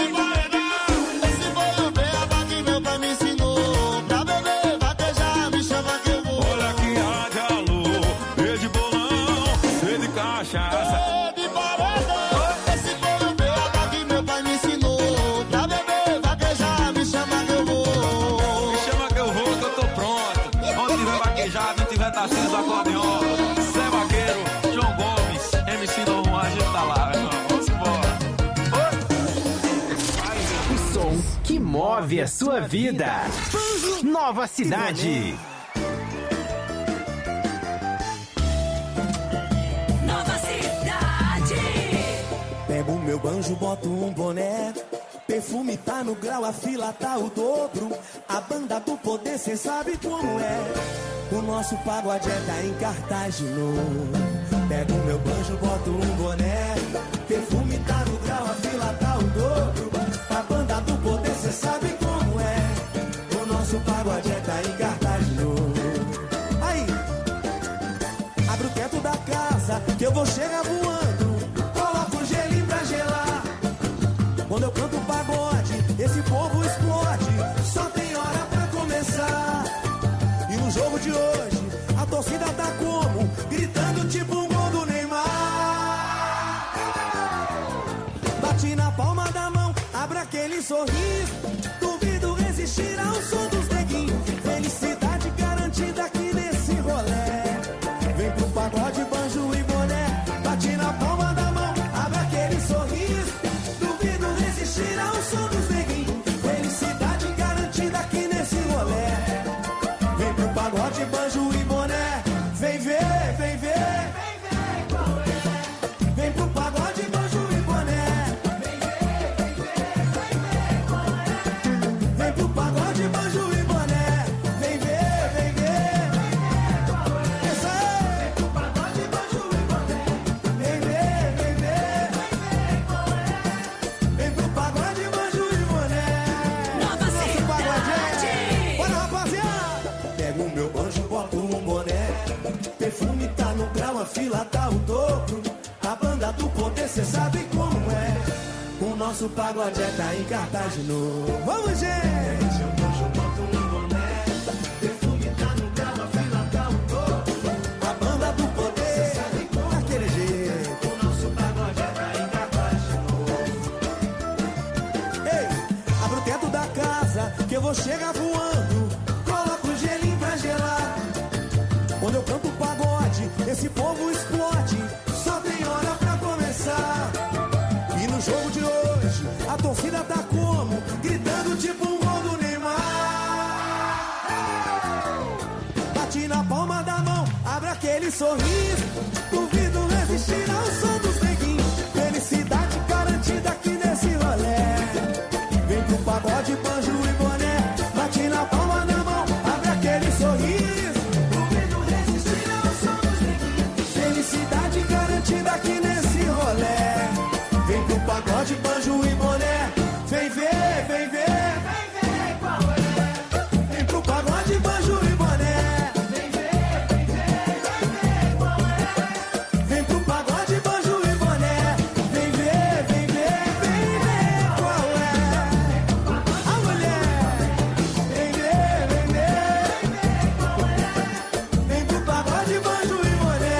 Esse foi o B H que meu pai me ensinou pra beber, vaquejar, me chama que eu vou. Olha aqui, ah, de alô, beijo bolão, sede cachaça. Ei, paredão. Esse foi o B H que meu pai me ensinou pra beber, vaquejar, me chama Renove a sua vida. Nova Cidade. Nova Cidade. Pego o meu banjo, boto um boné. Perfume tá no grau, a fila tá o dobro. A banda do poder, cê sabe como é. O nosso pagode é tá em cartaz de novo. Pego o meu banjo, boto um boné. Perfume tá no grau, a fila tá o dobro. A banda do poder, cê sabe como é. O nosso pagode é tá em cartaz de novo. Aí, abre o teto da casa, que eu vou chegar voando. Coloca o gelinho pra gelar. Quando eu canto pagode, esse povo explode. Só tem hora pra começar. E no jogo de hoje, a torcida tá como? Gritando tipo um gol do Neymar. Bate na palma da mão, abre aquele sorriso. Duvido resistir ao som dos neguinhos. Felicidade garantida aqui nesse rolê. Vem pro pagode, banjo e boné. Bate na palma da mão, abre aquele sorriso. Duvido resistir ao som dos neguinhos. Felicidade garantida aqui nesse rolê. Vem pro pagode, banjo e boné. Vem ver, vem ver. Vem ver qual é. Vem pro pagode, banjo e boné. Vem ver, vem ver, vem ver qual é. Vem pro pagode, banjo e boné. Vem ver, vem ver, vem ver qual é. Essa é. Vem pro pagode, banjo e boné. Vem ver, vem ver, vem ver qual é. Vem pro pagode, banjo e boné. Nova Cidade. Bora, rapaziada. Pego o meu banjo, boto um boné. Perfume tá no grau, a fila tá o dobro. A banda do poder, cê sabe como é. O nosso pagode é tá em cartaz de novo. Vamos, gente! Meu banjo, boto um boné. Perfume tá no grau, a fila tá o dobro. A banda do poder, cê sabe como é. Daquele jeito. O nosso pagode é tá em cartaz de novo. Ei, abre o teto da casa, que eu vou chegar voando. Coloca o gelinho pra gelar. Quando eu canto pagode, esse povo explode. Só tem hora pra começar. E no jogo de hoje, a torcida tá como? Gritando tipo um gol do Neymar. Bate na palma da mão, abre aquele sorriso. Duvido resistir ao som dos neguinhos. Felicidade garantida aqui nesse rolê. Vem pro pagode, banjo e boné. Bate na palma da mão, abre aquele sorriso. Felicidade garantida aqui nesse rolê. Vem pro pagode, banjo e boné. Vem ver, vem ver, vem ver qual é. Vem pro pagode, banjo e boné. Vem ver, vem ver, vem ver qual é. Vem pro pagode, banjo e boné. Vem ver, vem ver, vem ver qual é. A mulher. Vem ver, vem ver, vem ver qual é. Vem pro pagode, banjo e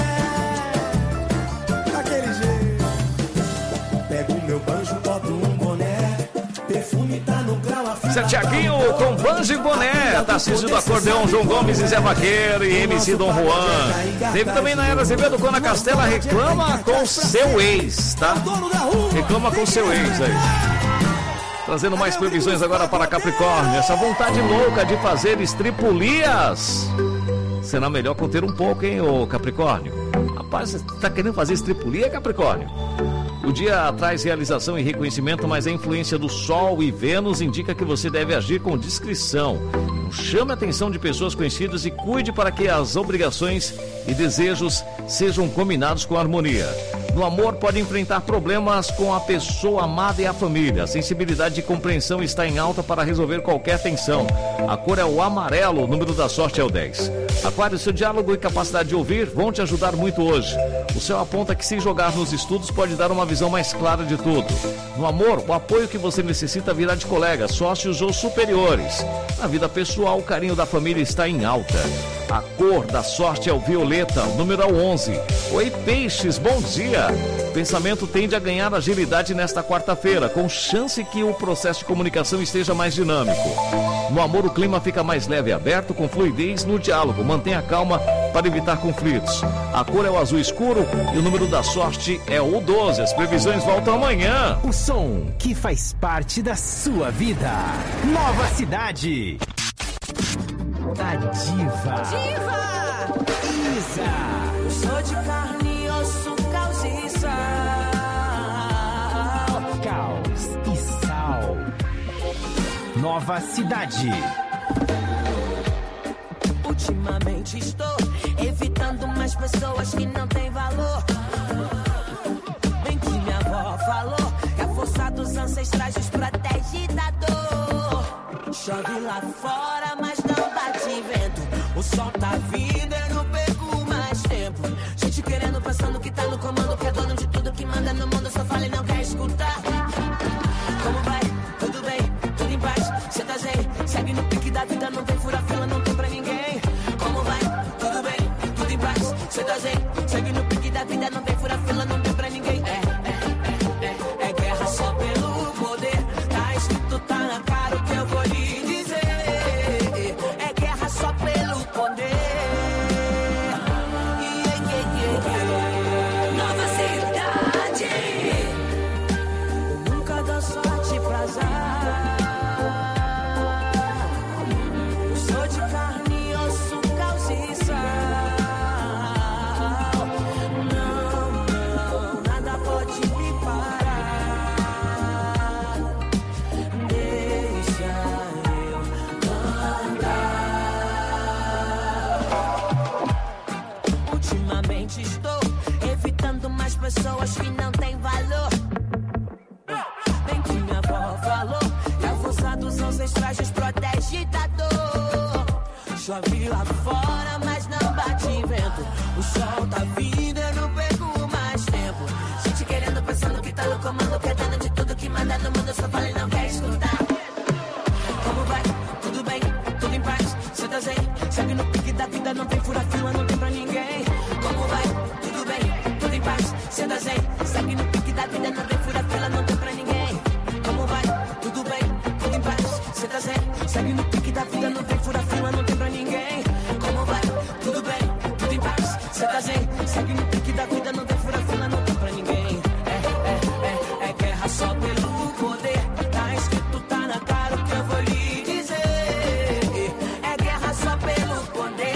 daquele jeito. Pego o meu banjo, boto um boné. Perfume tá no grau, a fila. Zé Tiaguinho com banjo e boné. Tarcísio do Acordeão, João Gomes e Zé Vaqueiro e M C Dom Juan. Teve também na Era Azevedo quando a Castela reclama com seu ex, tá? Reclama com seu ex aí. Trazendo mais previsões agora para Capricórnio. Essa vontade louca de fazer estripulias. Será melhor conter um pouco, hein, ô Capricórnio? Rapaz, você tá querendo fazer estripulia, Capricórnio? O dia traz realização e reconhecimento, mas a influência do Sol e Vênus indica que você deve agir com discrição. Chame a atenção de pessoas conhecidas e cuide para que as obrigações e desejos sejam combinados com harmonia. No amor, pode enfrentar problemas com a pessoa amada e a família. A sensibilidade e compreensão está em alta para resolver qualquer tensão. A cor é o amarelo, o número da sorte é o dez. Aquário, seu diálogo e capacidade de ouvir vão te ajudar muito hoje. O céu aponta que se jogar nos estudos pode dar uma visão mais clara de tudo. No amor, o apoio que você necessita virá de colegas, sócios ou superiores. Na vida pessoal, o carinho da família está em alta. A cor da sorte é o violeta, número onze. Oi, peixes, bom dia. O pensamento tende a ganhar agilidade nesta quarta-feira, com chance que o processo de comunicação esteja mais dinâmico. No amor, o clima fica mais leve e aberto, com fluidez no diálogo. Mantenha calma para evitar conflitos. A cor é o azul escuro e o número da sorte é o doze. As previsões voltam amanhã. O som que faz parte da sua vida. Nova Cidade. A diva. Diva! Isa. Sou de carne e osso, caos e sal. Caos e sal. Nova Cidade. Ultimamente estou evitando mais pessoas que não têm valor. Bem que minha avó falou que a força dos ancestrais os protege da dor. Chove lá fora, mas não bate vento. O sol tá vindo, eu não perco mais tempo. Gente querendo, pensando que tá no comando, que é dono de tudo que manda no mundo. Só fala e não quer escutar. Como vai? Tudo bem? Tudo em paz? Cê tá zen? Segue no pique da vida, não tem fura fila, não tem pra ninguém. Como vai? Tudo bem? Tudo em paz? Cê tá zen? Segue no pique da vida, não tem fura fila, não tem pra ninguém. É, é, é, é, é guerra só pelo poder. Tá escrito, tá na cara o que eu vou lhe dizer. É guerra só pelo poder. Yeah, yeah, yeah, yeah. Nova Cidade. Eu nunca dou sorte pra azar. Eu sou de carne e osso, caos e sal. Não, não, nada pode me parar. Deixa eu cantar. Ultimamente estou evitando mais pessoas que não têm valor. Bem que minha avó falou que a força dos ancestrais os protege da dor. Chove lá fora, mas não bate vento. O sol tá vindo, eu não perco mais tempo. Gente querendo, pensando que tá no comando, que é dono de tudo que manda no mundo. Só fala e não quer escutar. Como vai? Tudo bem? Tudo em paz? Cê tá zen? Segue no pique da vida, não tem fura fila, não tem pra ninguém. Como vai? Tudo bem? Tudo em paz? Cê tá zen? Segue no pique da vida, não tem fura fila, não tem pra ninguém. Como vai? Tudo bem? Tudo em paz? Cê tá zen? Segue no pique da vida, não tem fura fila, não tem pra ninguém. Como vai? Tudo bem? Tudo em paz? Cê tá zen? Segue no pique da vida, não tem fura fila, não tem pra ninguém. É, é, é, é guerra só pelo poder. Tá escrito, tá na cara o que eu vou lhe dizer. É guerra só pelo poder.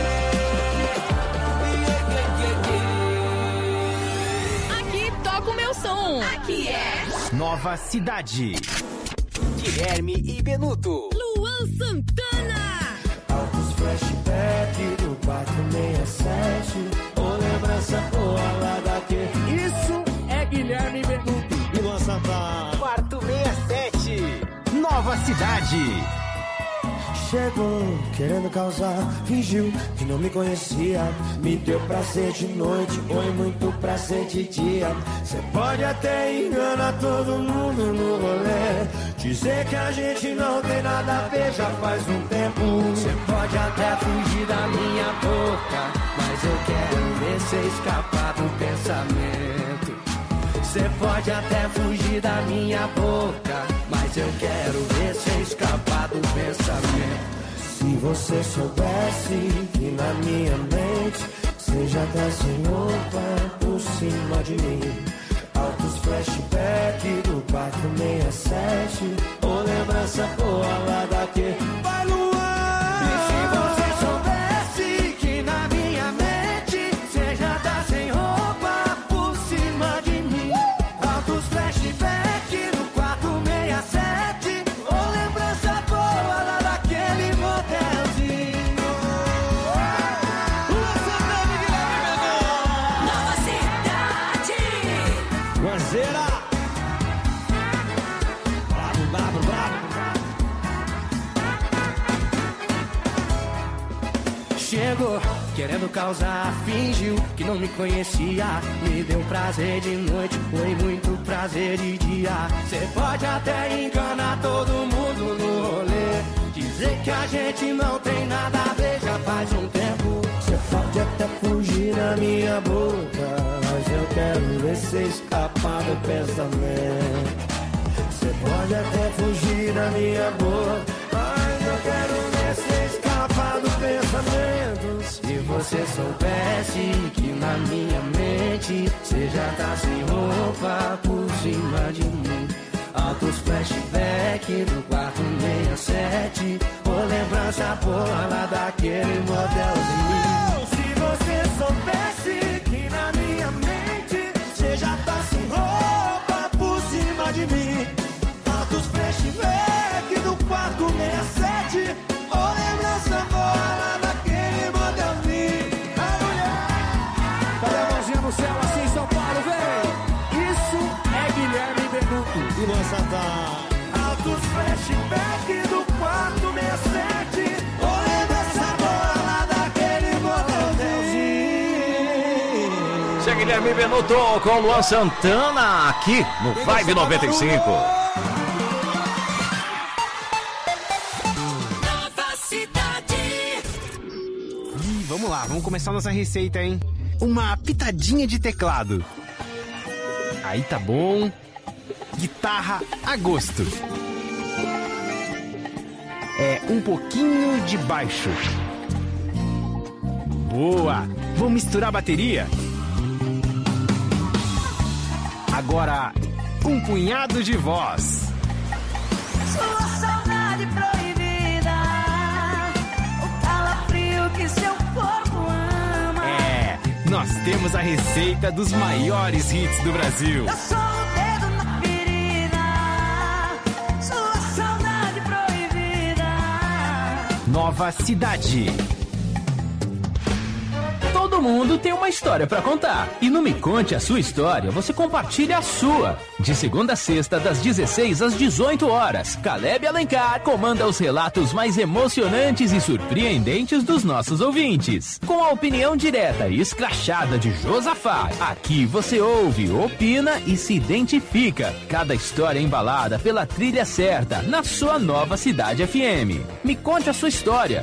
Yeah, yeah, yeah, yeah. Aqui toca o meu som. Aqui é Nova Cidade. Guilherme e Benuto. Luan Santana. Altos flashback do quatrocentos e sessenta e sete. Ô lembrança boa lá daqui. Isso é Guilherme e Benuto. E Luan Santana. Quarto sessenta e sete. Nova Cidade. Chegou querendo causar, fingiu que não me conhecia. Me deu prazer de noite, foi muito prazer de dia. Cê pode até enganar todo mundo no rolê, dizer que a gente não tem nada a ver já faz um tempo. Cê pode até fugir da minha boca, mas eu quero ver cê escapar do pensamento. Cê pode até fugir da minha boca, mas eu quero ver cê escapar do pensamento. Se você soubesse que na minha mente cê já tá sem roupa por cima de mim. Altos flashback do quatrocentos e sessenta e sete. Ô lembrança boa lá daqui. Vai, Luan! E se você soubesse que na minha mente cê já tá sem roupa por cima de mim. Altos flashback do quatrocentos e sessenta e sete. Ô lembrança boa lá daquele motelzinho. Luan Santana, Guilherme Benuto. Nova Cidade. Guazeira. Bravo, bravo, bravo. Chegou querendo causar, fingiu que não me conhecia. Me deu prazer de noite, foi muito prazer de dia. Cê pode até enganar todo mundo no rolê, dizer que a gente não tem nada a ver já faz um tempo. Cê pode até fugir da minha boca, mas eu quero ver cê escapar do pensamento. Cê pode até fugir da minha boca, mas eu quero ver cê escapar do pensamento. Se você mente, cê já tá sem roupa por cima de mim. Altos flashback do quarto sessenta e sete. Ô lembrança boa lá daquele modelzinho. Se você soubesse que na minha mente cê já tá sem roupa por cima de mim. Altos flashback do quarto sessenta e sete. Ô lembrança boa lá daquele modelzinho. A mulher, cadê a mãozinha no céu assim, São Paulo, vem! Isso é Guilherme Benuto e Luan Santana. Altos flashback do quarto sessenta e sete. Olhando essa bola daquele modelzinho. Esse é Guilherme Benuto com Luan Santana aqui no Vibe noventa e cinco. Nova cidade. Ih, vamos lá, vamos começar nossa receita, hein? Uma pitadinha de teclado. Aí tá bom. Guitarra a gosto. É um pouquinho de baixo. Boa! Vou misturar a bateria. Agora, um punhado de voz. Sua saudade proibida, o calafrio que seu corpo ama. É, nós temos a receita dos maiores hits do Brasil. Eu sou o dedo na ferida, sua saudade proibida. Nova cidade. Todo mundo tem uma história pra contar. E no Me Conte a Sua História, você compartilha a sua. De segunda a sexta, das dezesseis às dezoito horas, Caleb Alencar comanda os relatos mais emocionantes e surpreendentes dos nossos ouvintes. Com a opinião direta e escrachada de Josafá, aqui você ouve, opina e se identifica. Cada história embalada pela trilha certa, na sua Nova Cidade F M. Me Conte a Sua História,